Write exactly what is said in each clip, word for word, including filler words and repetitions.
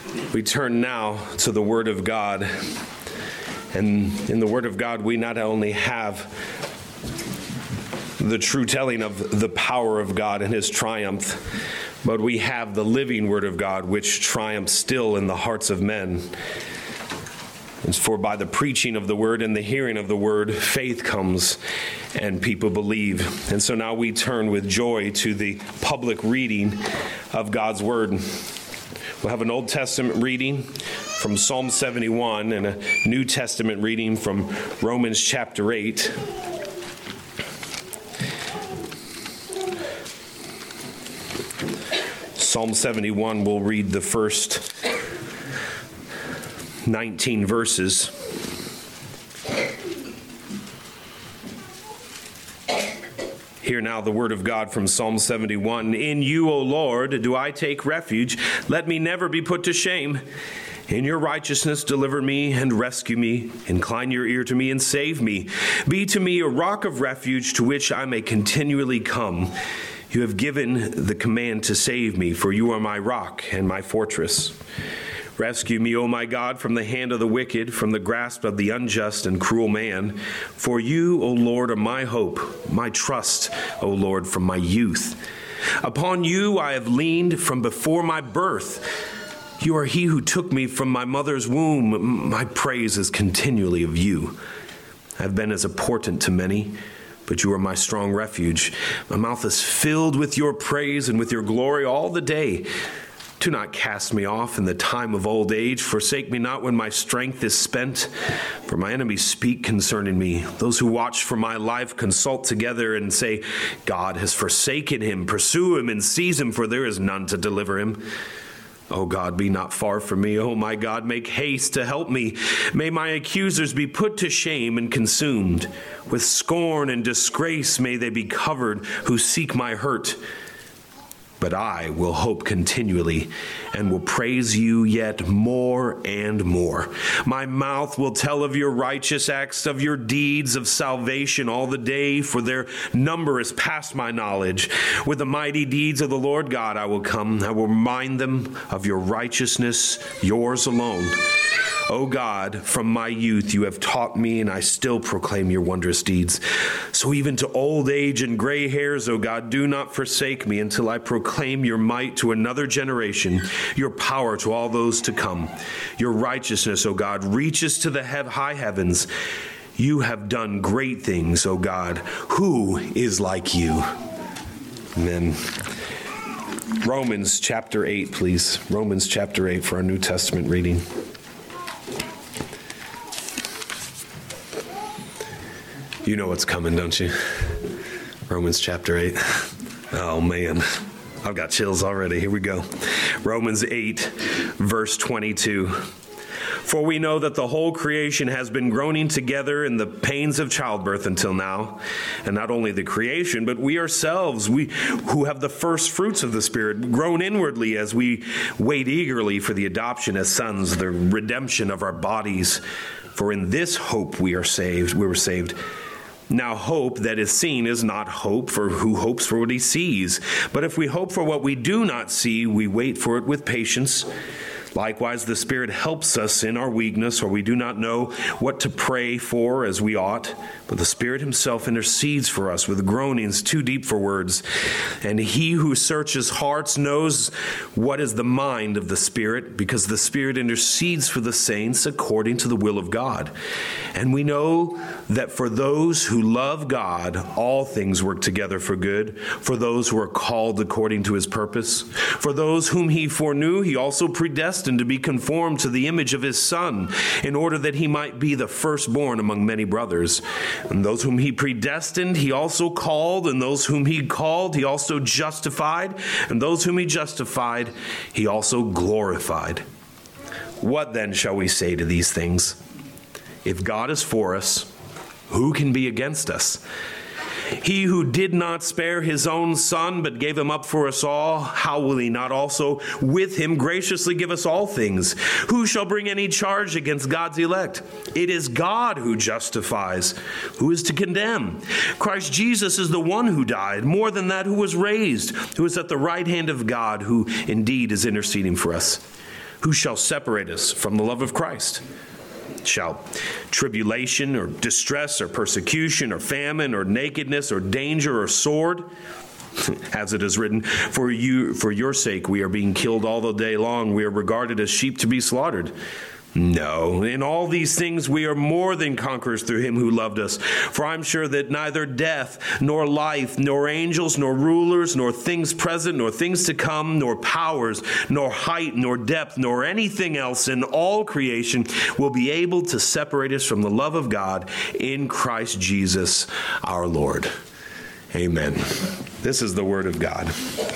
We turn now to the Word of God. And in the Word of God, we not only have the true telling of the power of God and His triumph, but we have the living Word of God, which triumphs still in the hearts of men. It's for by the preaching of the Word and the hearing of the Word, faith comes and people believe. And so now we turn with joy to the public reading of God's Word. We'll have an Old Testament reading from Psalm seventy-one and a New Testament reading from Romans chapter eight. Psalm seventy-one, we'll read the first nineteen verses. Hear now the word of God from Psalm seventy-one. In you, O Lord, do I take refuge. Let me never be put to shame. In your righteousness deliver me and rescue me. Incline your ear to me and save me. Be to me a rock of refuge to which I may continually come. You have given the command to save me, for you are my rock and my fortress. Rescue me, O my God, from the hand of the wicked, from the grasp of the unjust and cruel man. For you, O Lord, are my hope, my trust, O Lord, from my youth. Upon you I have leaned from before my birth. You are he who took me from my mother's womb. My praise is continually of you. I have been as a portent to many, but you are my strong refuge. My mouth is filled with your praise and with your glory all the day. Do not cast me off in the time of old age. Forsake me not when my strength is spent. For my enemies speak concerning me. Those who watch for my life consult together and say, God has forsaken him. Pursue him and seize him, for there is none to deliver him. O God, be not far from me. O my God, make haste to help me. May my accusers be put to shame and consumed. With scorn and disgrace may they be covered who seek my hurt. But I will hope continually and will praise you yet more and more. My mouth will tell of your righteous acts, of your deeds of salvation all the day, for their number is past my knowledge. With the mighty deeds of the Lord God I will come. I will remind them of your righteousness, yours alone. O God, from my youth you have taught me, and I still proclaim your wondrous deeds. So even to old age and gray hairs, O God, do not forsake me until I proclaim your might to another generation, your power to all those to come. Your righteousness, O God, reaches to the high heavens. You have done great things, O God. Who is like you? Amen. Romans chapter eight, please. Romans chapter eight for our New Testament reading. You know what's coming, don't you? Romans chapter eight. Oh, man. I've got chills already. Here we go. Romans eight, verse twenty-two. For we know that the whole creation has been groaning together in the pains of childbirth until now. And not only the creation, but we ourselves, we who have the first fruits of the Spirit, groan inwardly as we wait eagerly for the adoption as sons, the redemption of our bodies. For in this hope we are saved. We were saved. Now hope that is seen is not hope, for who hopes for what he sees? But if we hope for what we do not see, we wait for it with patience. Likewise, the Spirit helps us in our weakness, or we do not know what to pray for as we ought. But the Spirit himself intercedes for us with groanings too deep for words. And he who searches hearts knows what is the mind of the Spirit, because the Spirit intercedes for the saints according to the will of God. And we know that for those who love God, all things work together for good, for those who are called according to his purpose. For those whom he foreknew, he also predestined to be conformed to the image of his Son, in order that he might be the firstborn among many brothers. And those whom he predestined, he also called, and those whom he called, he also justified, and those whom he justified, he also glorified. What then shall we say to these things? If God is for us, who can be against us? He who did not spare his own Son, but gave him up for us all, how will he not also with him graciously give us all things? Who shall bring any charge against God's elect? It is God who justifies. Who is to condemn? Christ Jesus is the one who died, more than that, who was raised, who is at the right hand of God, who indeed is interceding for us. Who shall separate us from the love of Christ? Shall tribulation or distress or persecution or famine or nakedness or danger or sword? As it is written, for you, for your sake we are being killed all the day long. We are regarded as sheep to be slaughtered. No, in all these things we are more than conquerors through him who loved us. For I'm sure that neither death, nor life, nor angels, nor rulers, nor things present, nor things to come, nor powers, nor height, nor depth, nor anything else in all creation will be able to separate us from the love of God in Christ Jesus our Lord. Amen. This is the word of God.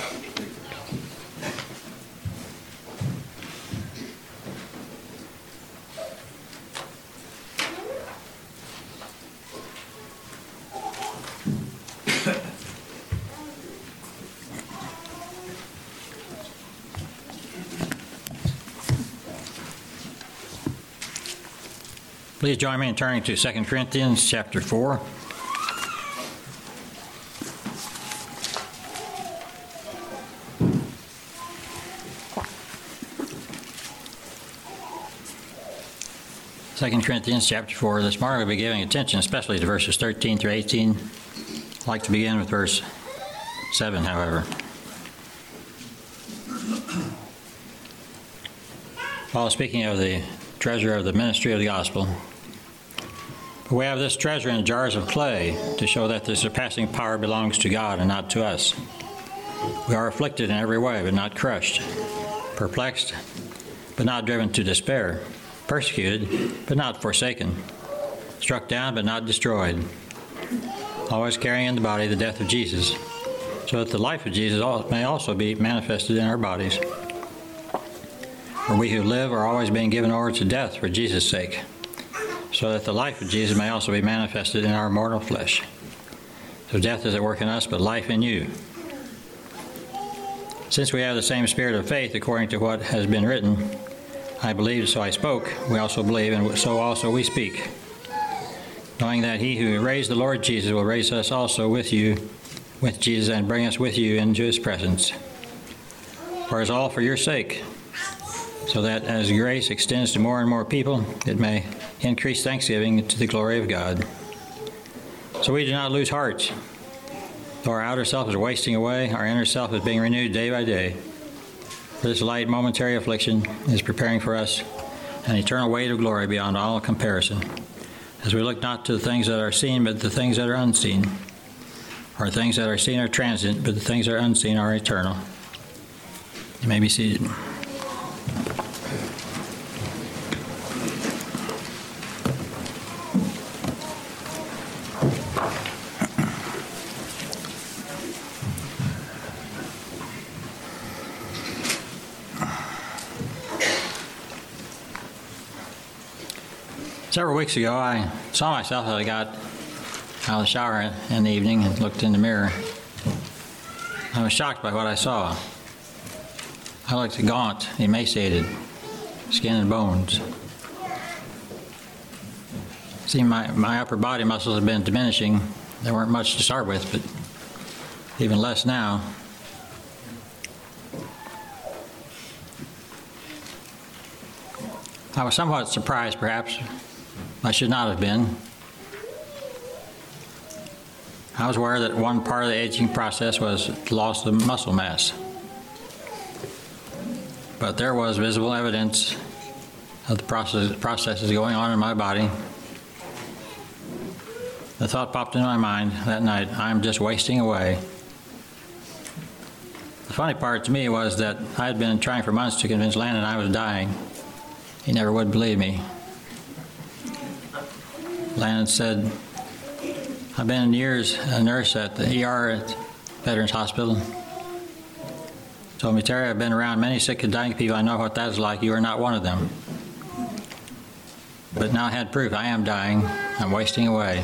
Please join me in turning to Second Corinthians chapter four. Second Corinthians chapter four. This morning we'll be giving attention especially to verses thirteen through eighteen. I'd like to begin with verse seven, however. Paul is speaking of the treasure of the ministry of the gospel. But we have this treasure in jars of clay to show that the surpassing power belongs to God and not to us. We are afflicted in every way, but not crushed, perplexed, but not driven to despair, persecuted, but not forsaken, struck down, but not destroyed, always carrying in the body the death of Jesus, so that the life of Jesus may also be manifested in our bodies. For we who live are always being given over to death for Jesus' sake, so that the life of Jesus may also be manifested in our mortal flesh. So death is at work in us, but life in you. Since we have the same spirit of faith, according to what has been written, I believed, so I spoke, we also believe, and so also we speak, knowing that he who raised the Lord Jesus will raise us also with you, with Jesus, and bring us with you into his presence. For it is all for your sake, so that as grace extends to more and more people, it may increase thanksgiving to the glory of God. So we do not lose heart. Though our outer self is wasting away, our inner self is being renewed day by day. For this light momentary affliction is preparing for us an eternal weight of glory beyond all comparison, as we look not to the things that are seen, but the things that are unseen. For things that are seen are transient, but the things that are unseen are eternal. You may be seated. Several weeks ago, I saw myself as I got out of the shower in the evening and looked in the mirror. I was shocked by what I saw. I looked gaunt, emaciated, skin and bones. See, my, my upper body muscles had been diminishing. There weren't much to start with, but even less now. I was somewhat surprised, perhaps. I should not have been. I was aware that one part of the aging process was loss of muscle mass. But there was visible evidence of the process, processes going on in my body. The thought popped into my mind that night, I'm just wasting away. The funny part to me was that I had been trying for months to convince Landon I was dying. He never would believe me. Landon said, I've been years a nurse at the E R at Veterans Hospital. Told me, Terry, I've been around many sick and dying people. I know what that's like. You are not one of them. But now I had proof. I am dying. I'm wasting away.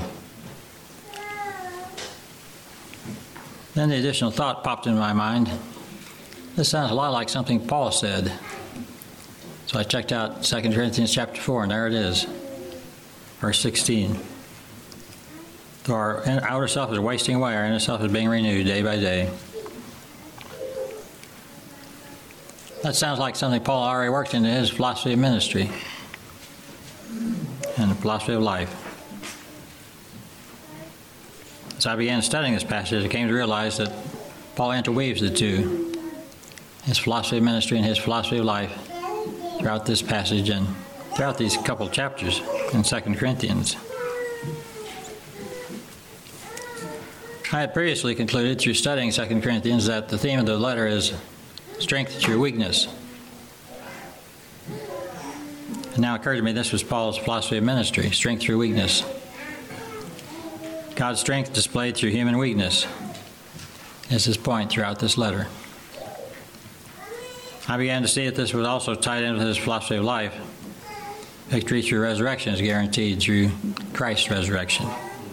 Then the additional thought popped into my mind. This sounds a lot like something Paul said. So I checked out Second Corinthians chapter four, and there it is. Verse sixteen. Though our outer self is wasting away, our inner self is being renewed day by day. That sounds like something Paul already worked into his philosophy of ministry and the philosophy of life. As I began studying this passage, I came to realize that Paul interweaves the two, his philosophy of ministry and his philosophy of life, throughout this passage and throughout these couple chapters in Second Corinthians. I had previously concluded through studying Second Corinthians that the theme of the letter is strength through weakness. And now it occurred to me this was Paul's philosophy of ministry, strength through weakness. God's strength displayed through human weakness is his point throughout this letter. I began to see that this was also tied into his philosophy of life. Victory through resurrection is guaranteed through Christ's resurrection.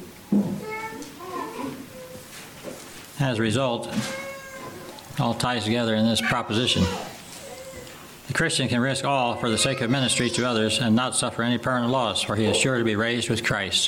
As a result, it all ties together in this proposition. The Christian can risk all for the sake of ministry to others and not suffer any permanent loss, for he is sure to be raised with Christ.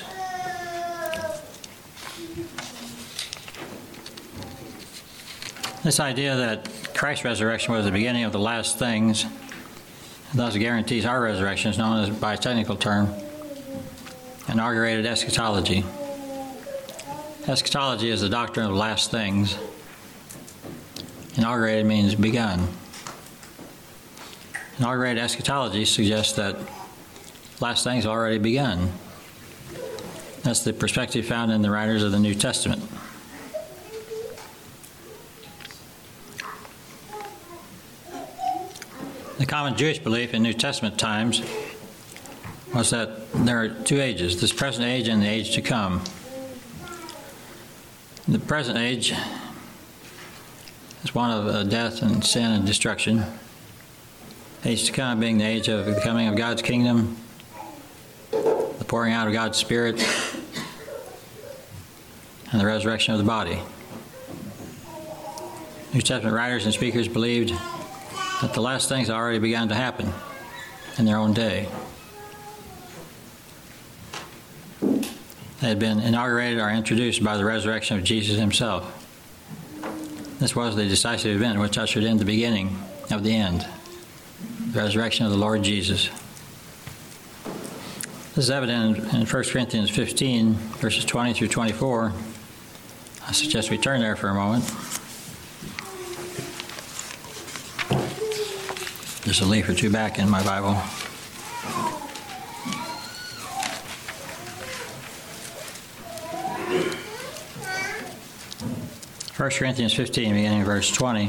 This idea that Christ's resurrection was the beginning of the last things, and thus guarantees our resurrection, is known as, by a technical term, inaugurated eschatology. Eschatology is the doctrine of last things. Inaugurated means begun. Inaugurated eschatology suggests that last things have already begun. That's the perspective found in the writers of the New Testament. The common Jewish belief in New Testament times was that there are two ages, this present age and the age to come. The present age is one of uh, death and sin and destruction. Age to come being the age of the coming of God's kingdom, the pouring out of God's Spirit, and the resurrection of the body. New Testament writers and speakers believed that the last things had already begun to happen in their own day. They had been inaugurated or introduced by the resurrection of Jesus himself. This was the decisive event which ushered in the beginning of the end, the resurrection of the Lord Jesus. This is evident in First Corinthians fifteen, verses twenty through twenty-four. I suggest we turn there for a moment. There's a leaf or two back in my Bible. First Corinthians fifteen, beginning of verse twenty.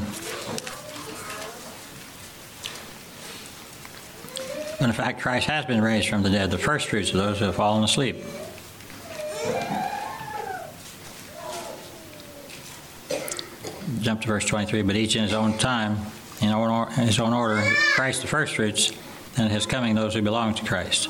When in fact Christ has been raised from the dead, the first fruits of those who have fallen asleep. Jump to verse twenty-three. But each in his own time, in his own order, Christ the first fruits, and at his coming those who belong to Christ.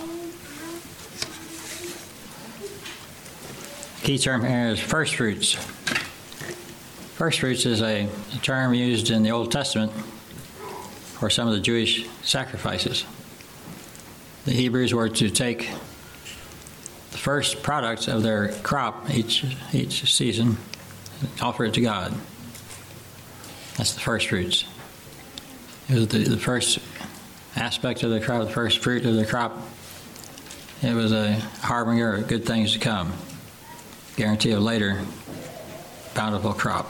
The key term here is first fruits. First fruits is a, a term used in the Old Testament for some of the Jewish sacrifices. The Hebrews were to take the first products of their crop each each season and offer it to God. That's the first fruits. It was the, the first aspect of the crop, the first fruit of the crop. It was a harbinger of good things to come, guarantee of later bountiful crop.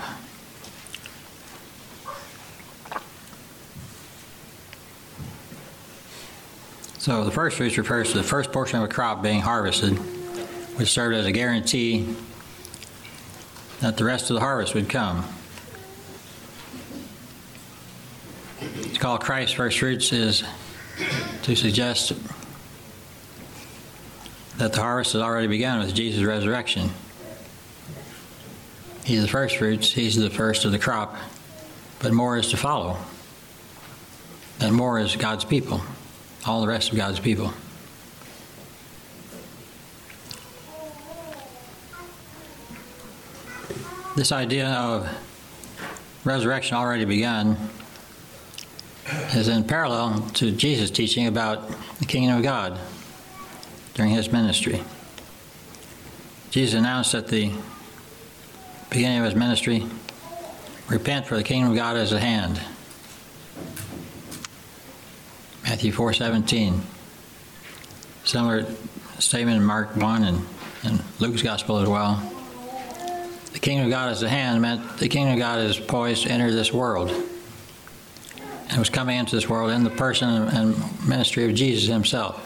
So the first fruits refers to the first portion of a crop being harvested, which served as a guarantee that the rest of the harvest would come. It's called Christ's first fruits is to suggest that the harvest has already begun with Jesus' resurrection. He's the first fruits, he's the first of the crop, but more is to follow. And more is God's people, all the rest of God's people. This idea of resurrection already begun is in parallel to Jesus' teaching about the kingdom of God during his ministry. Jesus announced at the beginning of his ministry, "Repent, for the kingdom of God is at hand." Matthew four seventeen. Similar statement in Mark one and, and Luke's Gospel as well. The kingdom of God is at hand meant the kingdom of God is poised to enter this world. And was coming into this world in the person and ministry of Jesus himself.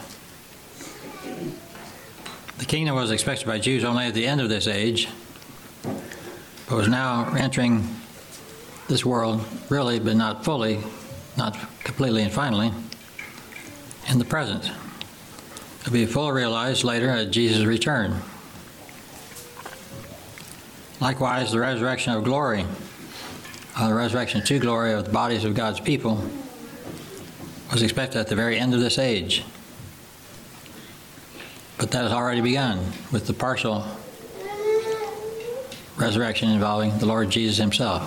The kingdom was expected by Jews only at the end of this age, but was now entering this world, really, but not fully, not completely and finally, in the present. It will be fully realized later at Jesus' return. Likewise, the resurrection of glory, uh, the resurrection to glory of the bodies of God's people, was expected at the very end of this age. But that has already begun with the partial resurrection involving the Lord Jesus himself.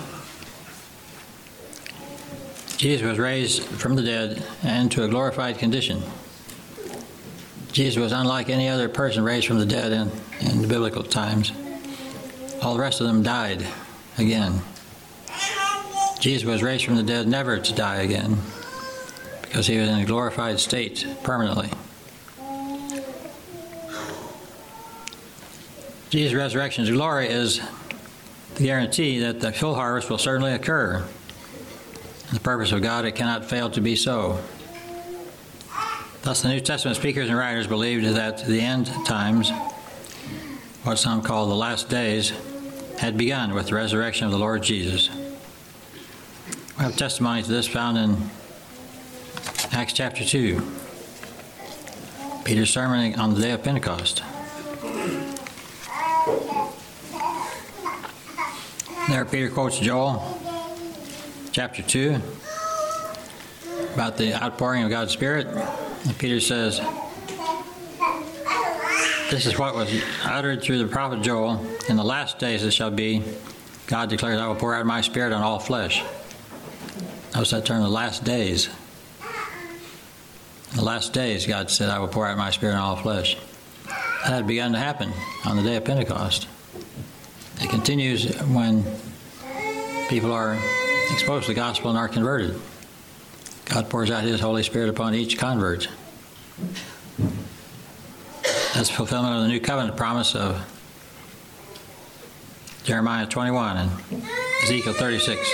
Jesus was raised from the dead and to a glorified condition. Jesus was unlike any other person raised from the dead in, in the biblical times. All the rest of them died again. Jesus was raised from the dead never to die again because he was in a glorified state permanently. Jesus' resurrection's glory is the guarantee that the full harvest will certainly occur. In the purpose of God, it cannot fail to be so. Thus, the New Testament speakers and writers believed that the end times, what some call the last days, had begun with the resurrection of the Lord Jesus. We have testimony to this found in Acts chapter two, Peter's sermon on the day of Pentecost. There Peter quotes Joel chapter two about the outpouring of God's Spirit. And Peter says, this is what was uttered through the prophet Joel. In the last days it shall be, God declares, I will pour out my Spirit on all flesh. Notice that term, the last days. In the last days, God said, I will pour out my Spirit on all flesh. That had begun to happen on the day of Pentecost. It continues when people are exposed to the gospel and are converted. God pours out his Holy Spirit upon each convert. That's fulfillment of the new covenant promise of Jeremiah twenty-one and Ezekiel thirty-six.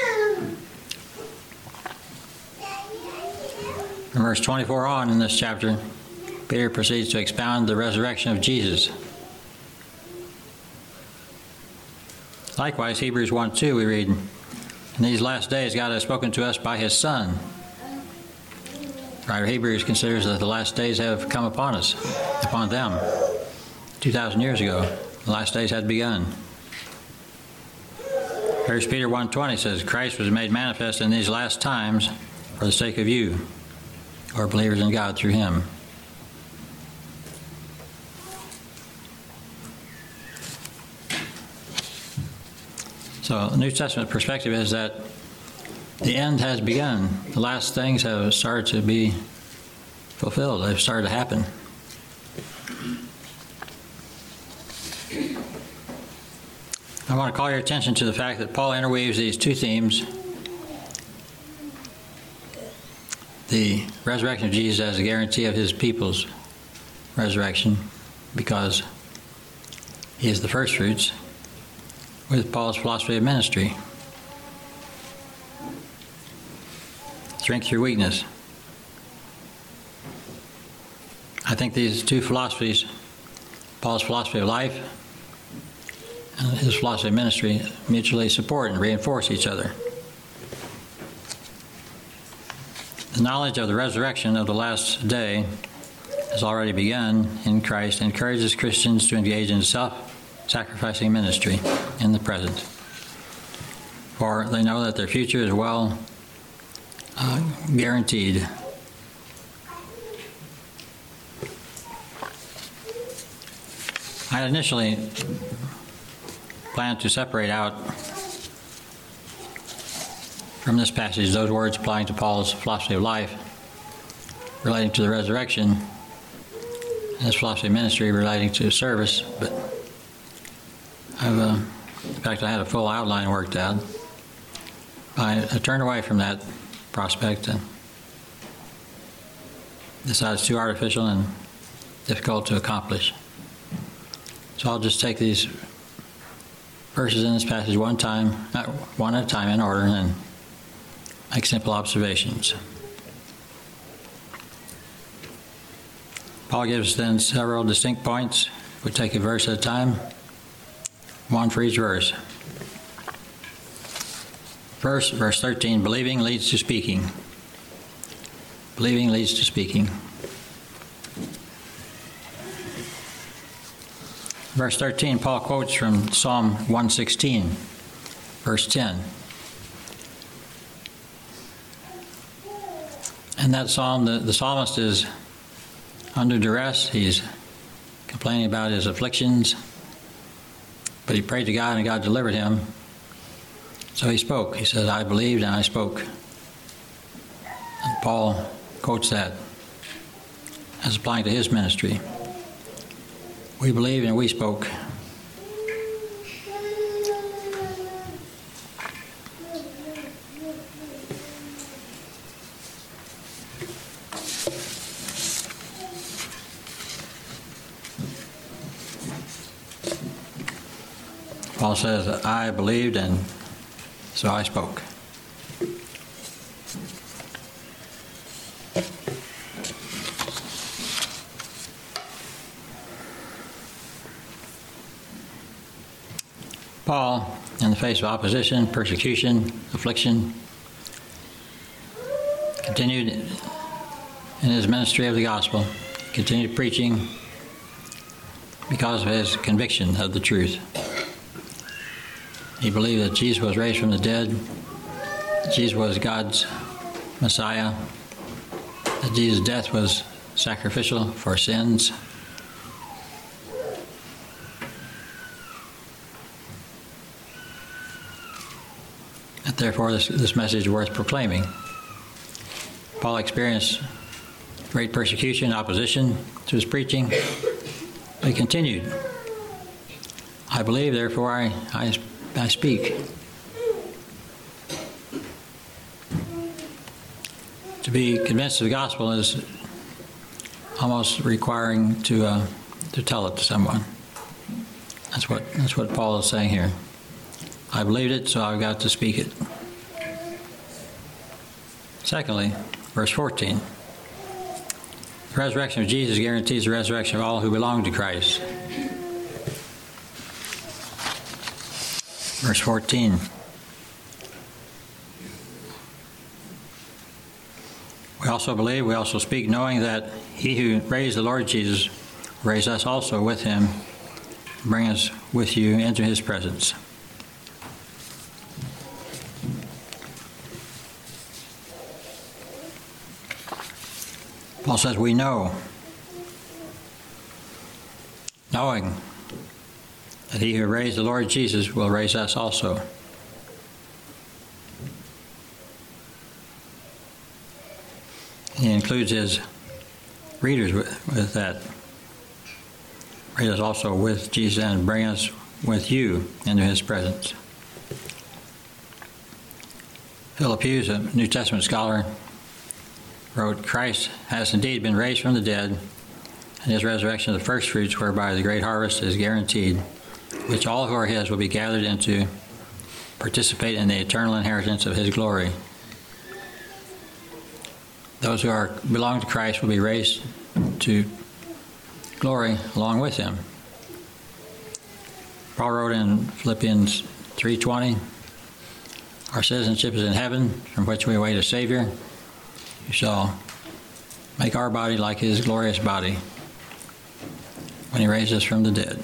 From verse twenty-four on in this chapter, Peter proceeds to expound the resurrection of Jesus. Likewise, Hebrews one two, we read, in these last days God has spoken to us by his Son. The writer of Hebrews considers that the last days have come upon us, upon them, two thousand years ago. The last days had begun. First Peter one twenty says, Christ was made manifest in these last times for the sake of you, who are believers in God through him. So the New Testament perspective is that the end has begun. The last things have started to be fulfilled. They've started to happen. I want to call your attention to the fact that Paul interweaves these two themes, the resurrection of Jesus as a guarantee of his people's resurrection, because he is the first fruits, with Paul's philosophy of ministry. Strength through weakness. I think these two philosophies, Paul's philosophy of life and his philosophy of ministry, mutually support and reinforce each other. The knowledge of the resurrection of the last day has already begun in Christ and encourages Christians to engage in self-sacrificing ministry in the present. For they know that their future is well uh, guaranteed. I initially planned to separate out from this passage those words applying to Paul's philosophy of life relating to the resurrection and his philosophy of ministry relating to service, but I've, uh, in fact, I had a full outline worked out. I, I turned away from that prospect and decides too artificial and difficult to accomplish. So I'll just take these verses in this passage one time, not one at a time in order, and then make simple observations. Paul gives then several distinct points. We take a verse at a time, one for each verse. First, verse thirteen, believing leads to speaking. Believing leads to speaking. Verse thirteen, Paul quotes from Psalm one sixteen, verse ten. In that psalm, the, the psalmist is under duress. He's complaining about his afflictions, but he prayed to God and God delivered him. So he spoke. He said, I believed and I spoke. And Paul quotes that as applying to his ministry. We believed and we spoke. Paul says, I believed and so I spoke. Paul, in the face of opposition, persecution, affliction, continued in his ministry of the gospel, continued preaching because of his conviction of the truth. He believed that Jesus was raised from the dead, that Jesus was God's Messiah, that Jesus' death was sacrificial for sins. And therefore, this, this message is worth proclaiming. Paul experienced great persecution, opposition to his preaching, but he continued. I believe, therefore I, I, I speak. To be convinced of the gospel is almost requiring to uh, to tell it to someone. That's what that's what Paul is saying here. I believed it, so I've got to speak it. Secondly, verse fourteen. The resurrection of Jesus guarantees the resurrection of all who belong to Christ. Verse fourteen. We also believe, we also speak, knowing that he who raised the Lord Jesus will raise us also with him, bring us with you into his presence. Paul says, we know, knowing that he who raised the Lord Jesus will raise us also. He includes his readers with, with that. Raise us also with Jesus and bring us with you into his presence. Philip Hughes, a New Testament scholar, wrote, Christ has indeed been raised from the dead, and his resurrection of the first fruits, whereby the great harvest is guaranteed, which all who are his will be gathered into, participate in the eternal inheritance of his glory. Those who are belong to Christ will be raised to glory along with him. Paul wrote in Philippians three twenty, our citizenship is in heaven, from which we await a Savior, who shall make our body like his glorious body when he raises us from the dead.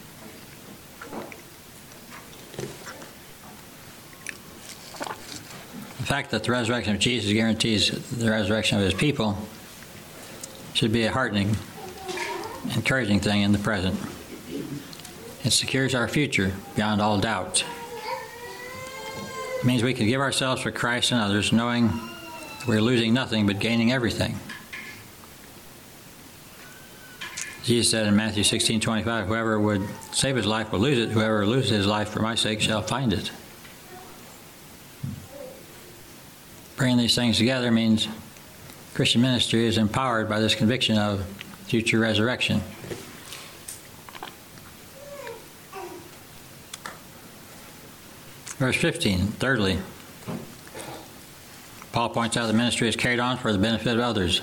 The fact that the resurrection of Jesus guarantees the resurrection of his people should be a heartening, encouraging thing in the present. It secures our future beyond all doubt. It means we can give ourselves for Christ and others, knowing we're losing nothing but gaining everything. Jesus said in Matthew sixteen twenty-five, whoever would save his life will lose it. Whoever loses his life for my sake shall find it. Bringing these things together means Christian ministry is empowered by this conviction of future resurrection. Verse fifteen, thirdly, Paul points out the ministry is carried on for the benefit of others.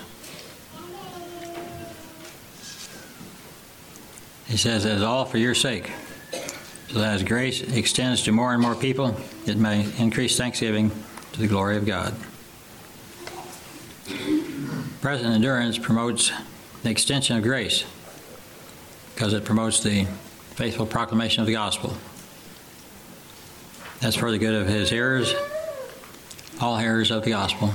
He says, it is all for your sake, so that as grace extends to more and more people, it may increase thanksgiving to the glory of God. Present endurance promotes the extension of grace because it promotes the faithful proclamation of the gospel. That's for the good of his hearers, all hearers of the gospel.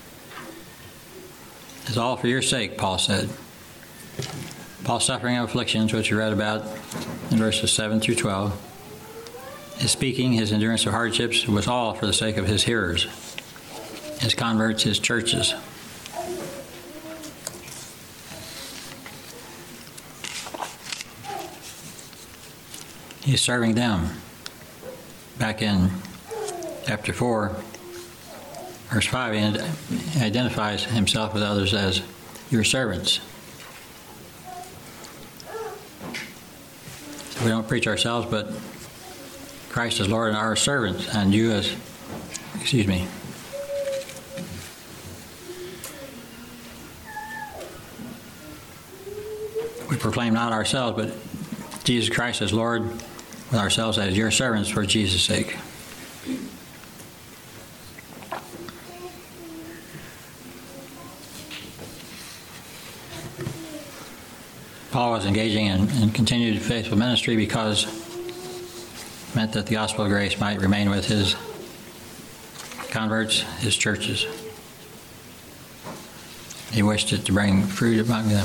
It's all for your sake, Paul said. Paul's suffering of afflictions, which we read about in verses seven through twelve, his speaking, his endurance of hardships, was all for the sake of his hearers, his converts, his churches. He's serving them. Back in chapter four, verse five, he identifies himself with others as your servants. So we don't preach ourselves, but Christ is Lord and our servants, and you as, excuse me. We proclaim not ourselves, but Jesus Christ as Lord, with ourselves as your servants for Jesus' sake. Paul was engaging in, in continued faithful ministry because it meant that the gospel of grace might remain with his converts, his churches. He wished it to bring fruit among them.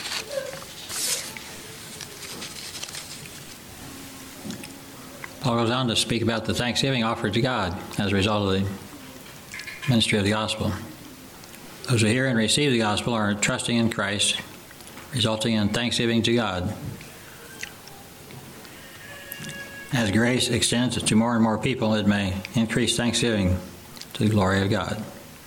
Paul goes on to speak about the thanksgiving offered to God as a result of the ministry of the gospel. Those who hear and receive the gospel are trusting in Christ, resulting in thanksgiving to God. As grace extends to more and more people, it may increase thanksgiving to the glory of God.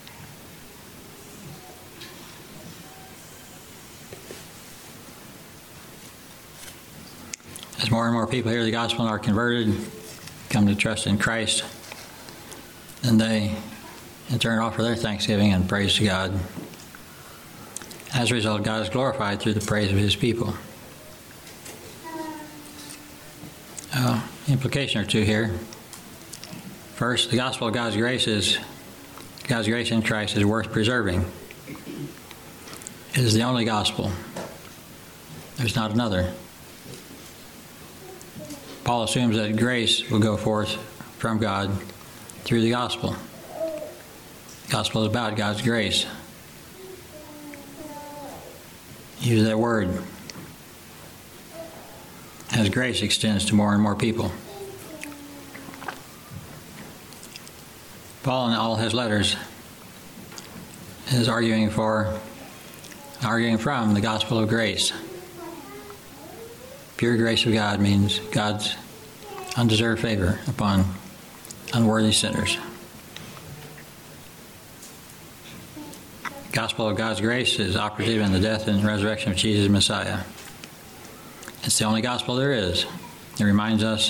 As more and more people hear the gospel and are converted, come to trust in Christ, then they in turn offer their thanksgiving and praise to God. As a result, God is glorified through the praise of his people. Uh, implication or two here. First, the gospel of God's grace is God's grace in Christ is worth preserving. It is the only gospel. There's not another. Paul assumes that grace will go forth from God through the gospel. The gospel is about God's grace. Use that word. As grace extends to more and more people. Paul, in all his letters, is arguing for, arguing from the gospel of grace. Pure grace of God means God's undeserved favor upon unworthy sinners. The gospel of God's grace is operative in the death and resurrection of Jesus Messiah. It's the only gospel there is. It reminds us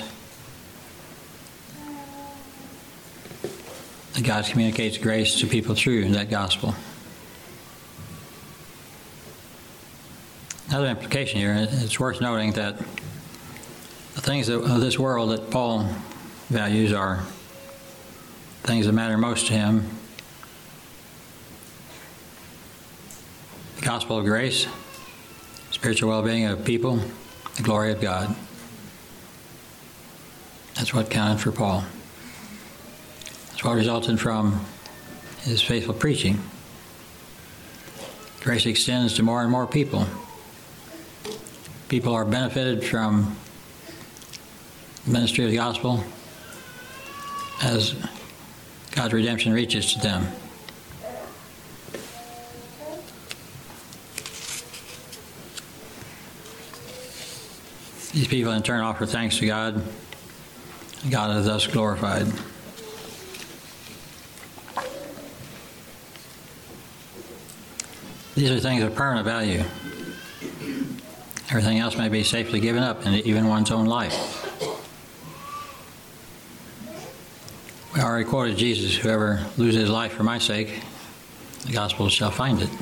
that God communicates grace to people through that gospel. Another implication here, it's worth noting that the things of this world that Paul values are things that matter most to him. The gospel of grace, spiritual well-being of people, the glory of God. That's what counted for Paul. That's what resulted from his faithful preaching. Grace extends to more and more people. People are benefited from the ministry of the gospel as God's redemption reaches to them. These people in turn offer thanks to God, and God is thus glorified. These are things of permanent value. Everything else may be safely given up, and even one's own life. We already quoted Jesus, whoever loses his life for my sake, the gospel shall find it.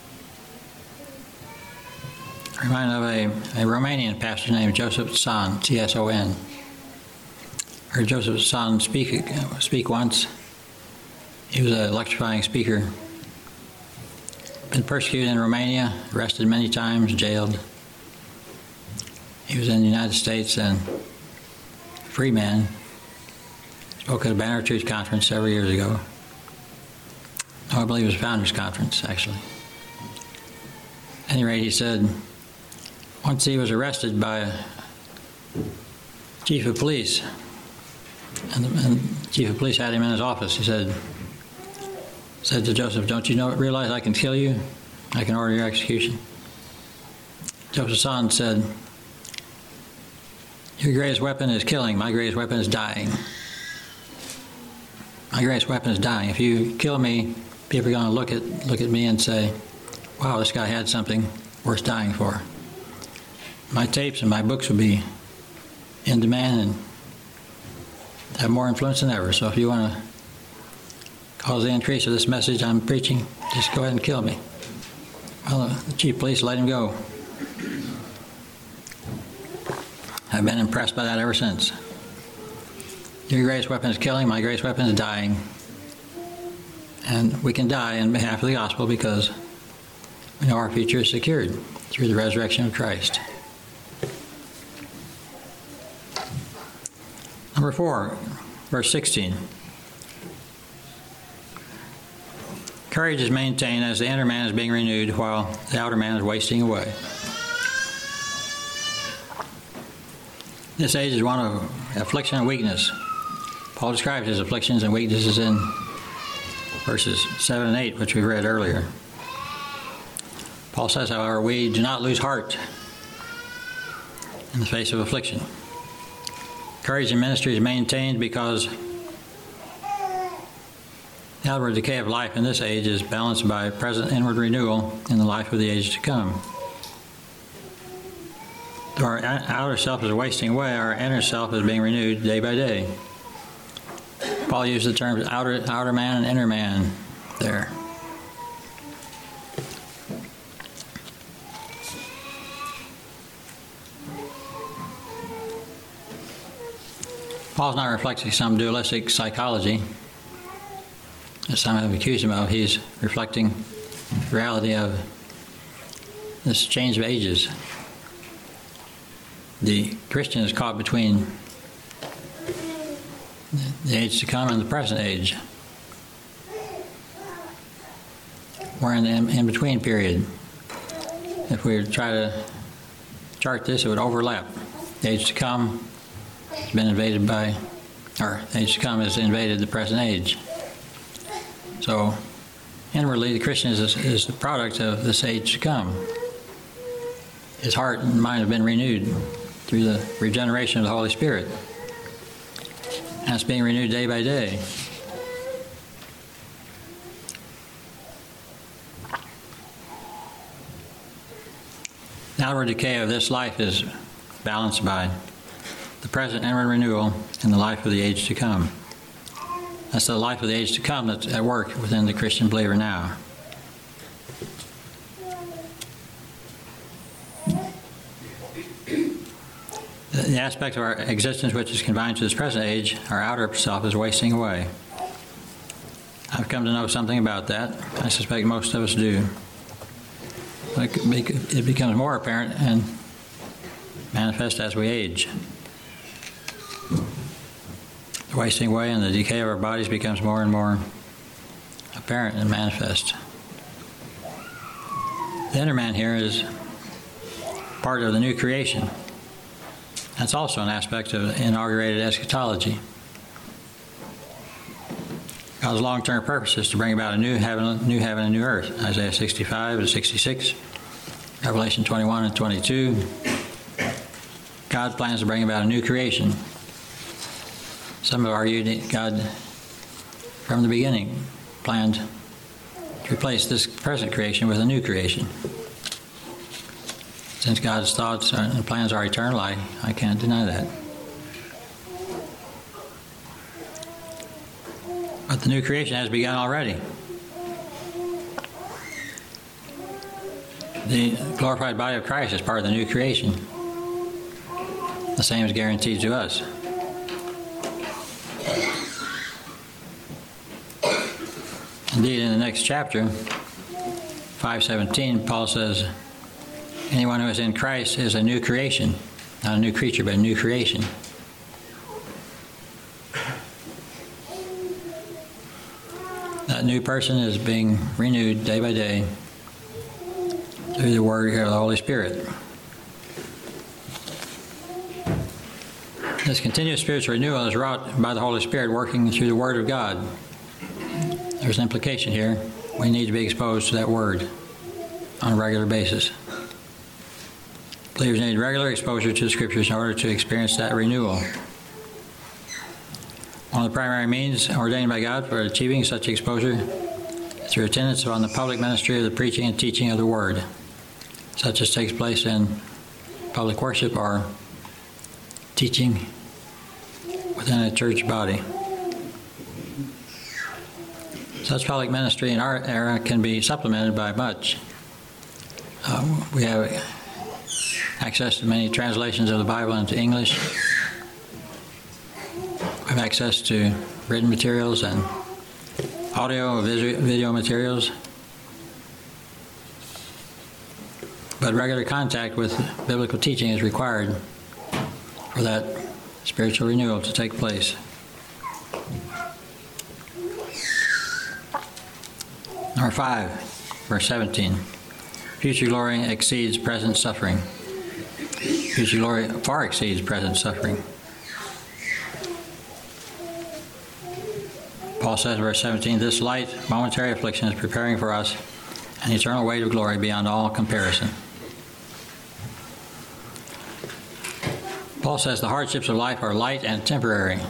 I'm reminded of a, a Romanian pastor named Joseph Tson, T S O N. I heard Joseph Tson speak, speak once. He was an electrifying speaker. Been persecuted in Romania, arrested many times, jailed. He was in the United States and a free man. Spoke at a Banner of Truth conference several years ago. No, I believe it was a Founders Conference, actually. At any rate, he said, once he was arrested by a chief of police, and the, and the chief of police had him in his office. He said, said to Joseph, don't you know, realize I can kill you? I can order your execution. Joseph Tson said, your greatest weapon is killing. My greatest weapon is dying. My greatest weapon is dying. If you kill me, people are going to look at look at me and say, wow, this guy had something worth dying for. My tapes and my books will be in demand and have more influence than ever. So if you want to cause the increase of this message I'm preaching, just go ahead and kill me. Well, the chief of police let him go. I've been impressed by that ever since. Your greatest weapon is killing, my greatest weapon is dying. And we can die in behalf of the gospel because we know our future is secured through the resurrection of Christ. Number four, verse sixteen. Courage is maintained as the inner man is being renewed while the outer man is wasting away. This age is one of affliction and weakness. Paul describes his afflictions and weaknesses in verses seven and eight, which we read earlier. Paul says, however, we do not lose heart in the face of affliction. Courage in ministry is maintained because the outward decay of life in this age is balanced by present inward renewal in the life of the age to come. Though our outer self is wasting away, our inner self is being renewed day by day. Paul used the terms outer, outer man and inner man there. Paul's not reflecting some dualistic psychology, as some have accused him of. He's reflecting the reality of this change of ages. The Christian is caught between the age to come and the present age. We're in the in-between period. If we were to try to chart this, it would overlap. The age to come has been invaded by, or the age to come has invaded the present age. So, inwardly, the Christian is, is the product of this age to come. His heart and mind have been renewed through the regeneration of the Holy Spirit. And it's being renewed day by day. The outward decay of this life is balanced by the present inward renewal in the life of the age to come. That's the life of the age to come that's at work within the Christian believer now. The aspect of our existence which is confined to this present age, our outer self, is wasting away. I've come to know something about that. I suspect most of us do. But it becomes more apparent and manifest as we age. The wasting away and the decay of our bodies becomes more and more apparent and manifest. The inner man here is part of the new creation. That's also an aspect of inaugurated eschatology. God's long-term purpose is to bring about a new heaven, new heaven and new earth. Isaiah sixty-five and sixty-six, Revelation twenty-one and twenty-two. God plans to bring about a new creation. Some have argued that God, from the beginning, planned to to replace this present creation with a new creation. Since God's thoughts and plans are eternal, I, I can't deny that. But the new creation has begun already. The glorified body of Christ is part of the new creation. The same is guaranteed to us. Indeed, in the next chapter, five seventeen, Paul says, anyone who is in Christ is a new creation. Not a new creature, but a new creation. That new person is being renewed day by day through the Word of the Holy Spirit. This continuous spiritual renewal is wrought by the Holy Spirit working through the Word of God. There's an implication here. We need to be exposed to that Word on a regular basis. Believers need regular exposure to the Scriptures in order to experience that renewal. One of the primary means ordained by God for achieving such exposure is through attendance on the public ministry of the preaching and teaching of the Word, such as takes place in public worship or teaching within a church body. Such public ministry in our era can be supplemented by much. Uh, we have access to many translations of the Bible into English. We have access to written materials and audio, video materials. But regular contact with biblical teaching is required for that spiritual renewal to take place. Number five, verse seventeen. Future glory exceeds present suffering. Future glory far exceeds present suffering. Paul says in verse seventeen, this light, momentary affliction is preparing for us an eternal weight of glory beyond all comparison. Paul says the hardships of life are light and temporary.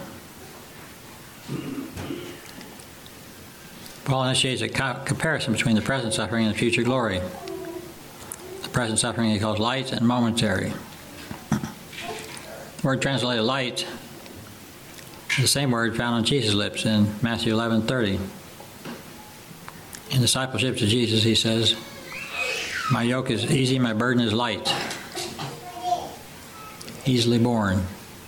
Paul initiates a co- comparison between the present suffering and the future glory. The present suffering he calls light and momentary. The word translated light is the same word found on Jesus' lips in Matthew eleven thirty. In discipleship to Jesus, he says, my yoke is easy, my burden is light. Easily borne.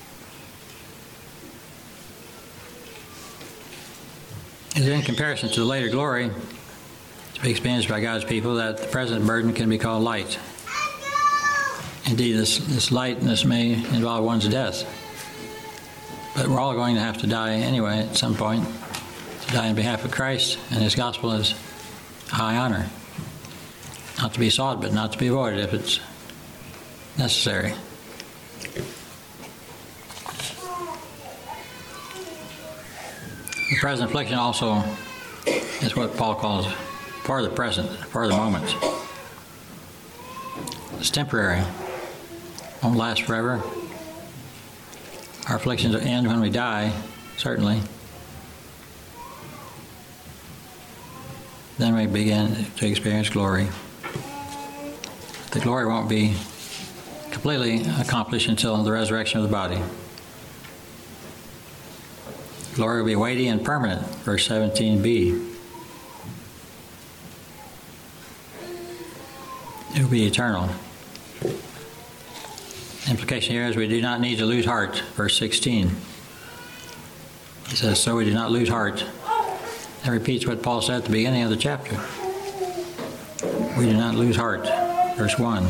It is in comparison to the later glory to be experienced by God's people that the present burden can be called light. Indeed, this, this lightness may involve one's death. But we're all going to have to die anyway at some point, to die in behalf of Christ, and His gospel is high honor. Not to be sought, but not to be avoided if it's necessary. The present affliction also is what Paul calls for the present, for the moment. It's temporary. Won't last forever. Our afflictions end when we die, certainly. Then we begin to experience glory. The glory won't be completely accomplished until the resurrection of the body. Glory will be weighty and permanent, verse seventeen b. It will be eternal. The implication here is we do not need to lose heart, verse sixteen. He says, so we do not lose heart. That repeats what Paul said at the beginning of the chapter. We do not lose heart, verse one.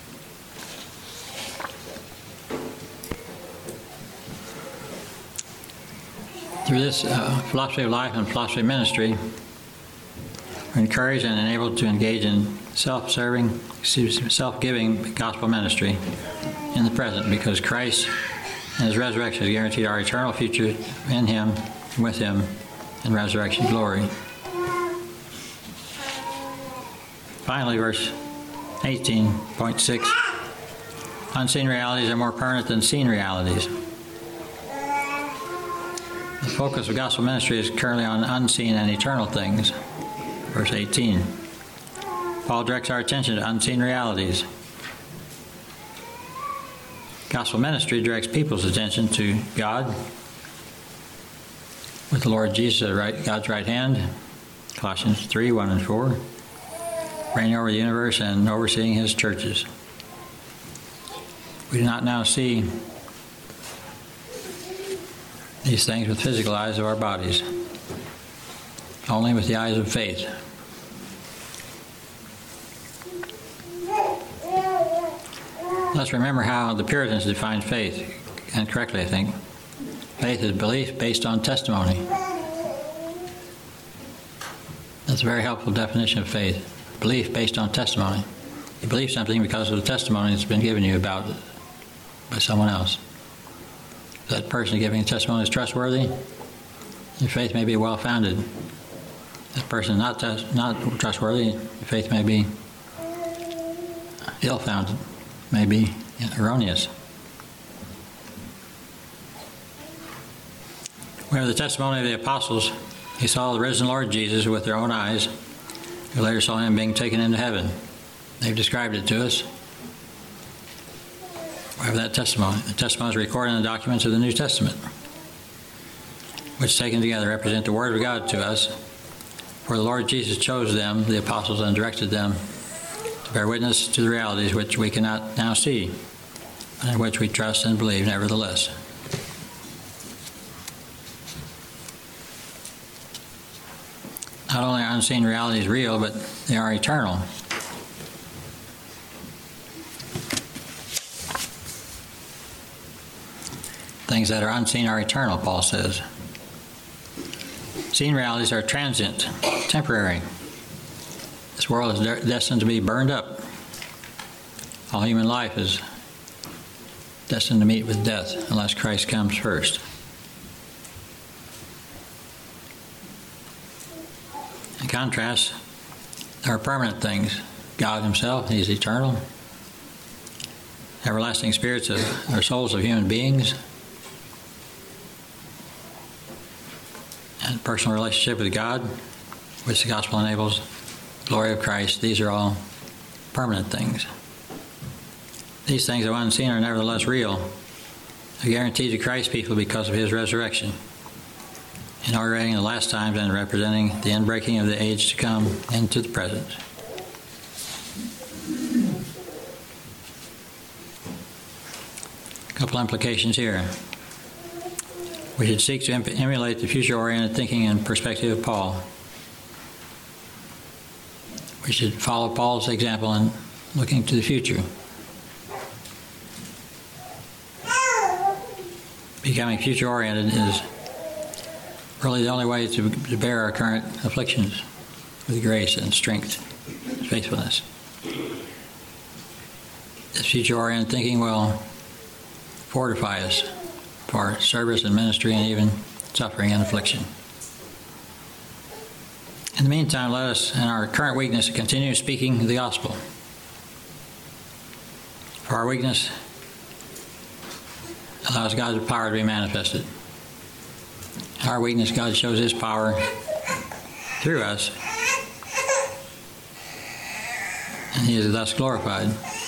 Through this uh, philosophy of life and philosophy of ministry, we're encouraged and enabled to engage in self-serving, self-giving gospel ministry in the present because Christ and His resurrection has guaranteed our eternal future in Him, with Him, in resurrection glory. Finally, verse eighteen point six, unseen realities are more permanent than seen realities. The focus of gospel ministry is currently on unseen and eternal things. verse eighteen. Paul directs our attention to unseen realities. Gospel ministry directs people's attention to God, with the Lord Jesus at right, God's right hand, Colossians three, one and four, reigning over the universe and overseeing his churches. We do not now see these things with physical eyes of our bodies, only with the eyes of faith. Let's remember how the Puritans defined faith, and correctly, I think. Faith is belief based on testimony. That's a very helpful definition of faith. Belief based on testimony. You believe something because of the testimony that's been given you about it by someone else. If that person giving testimony is trustworthy, your faith may be well-founded. If that person is not, tes- not trustworthy, your faith may be ill-founded, may be erroneous. We have the testimony of the apostles. They saw the risen Lord Jesus with their own eyes, who later saw him being taken into heaven. They've described it to us. We have that testimony. The testimony is recorded in the documents of the New Testament, which taken together represent the Word of God to us. For the Lord Jesus chose them, the apostles, and directed them to bear witness to the realities which we cannot now see, but in which we trust and believe nevertheless. Not only are unseen realities real, but they are eternal. Things that are unseen are eternal, Paul says. Seen realities are transient, temporary. This world is de- destined to be burned up. All human life is destined to meet with death unless Christ comes first. In contrast, there are permanent things. God himself, he's eternal. Everlasting spirits of, or souls of human beings. And personal relationship with God, which the gospel enables. Glory of Christ. These are all permanent things. These things, though unseen, are nevertheless real. They're guaranteed to Christ's people because of his resurrection, inaugurating the last times and representing the inbreaking of the age to come into the present. A couple implications here. We should seek to emulate the future-oriented thinking and perspective of Paul. We should follow Paul's example in looking to the future. Becoming future-oriented is really the only way to, to bear our current afflictions with grace and strength, faithfulness. This future-oriented thinking will fortify us for service and ministry and even suffering and affliction. In the meantime, let us, in our current weakness, continue speaking the gospel. For our weakness allows God's power to be manifested. In our weakness, God shows his power through us, and he is thus glorified.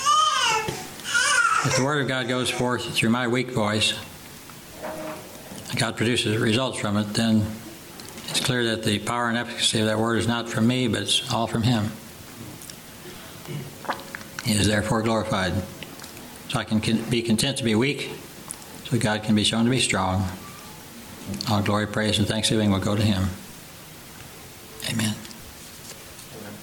If the Word of God goes forth through my weak voice, God produces results from it, then it's clear that the power and efficacy of that Word is not from me, but it's all from him. He is therefore glorified. So I can be content to be weak, so God can be shown to be strong. All glory, praise, and thanksgiving will go to him. Amen.